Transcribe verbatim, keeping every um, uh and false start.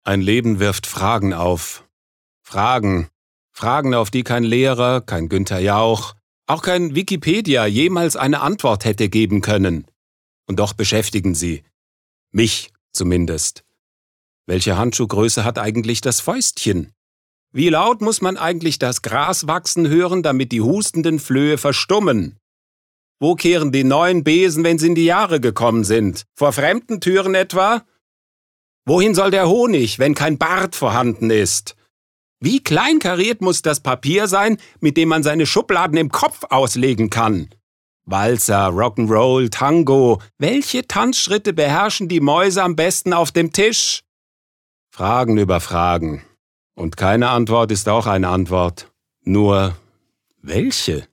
Ein Leben wirft Fragen auf. Fragen. Fragen, auf die kein Lehrer, kein Günther Jauch, auch kein Wikipedia jemals eine Antwort hätte geben können. Und doch beschäftigen sie. Mich zumindest. Welche Handschuhgröße hat eigentlich das Fäustchen? Wie laut muss man eigentlich das Gras wachsen hören, damit die hustenden Flöhe verstummen? Wo kehren die neuen Besen, wenn sie in die Jahre gekommen sind? Vor fremden Türen etwa? Wohin soll der Honig, wenn kein Bart vorhanden ist? Wie kleinkariert muss das Papier sein, mit dem man seine Schubladen im Kopf auslegen kann? Walzer, Rock'n'Roll, Tango, welche Tanzschritte beherrschen die Mäuse am besten auf dem Tisch? Fragen über Fragen. Und keine Antwort ist auch eine Antwort. Nur welche?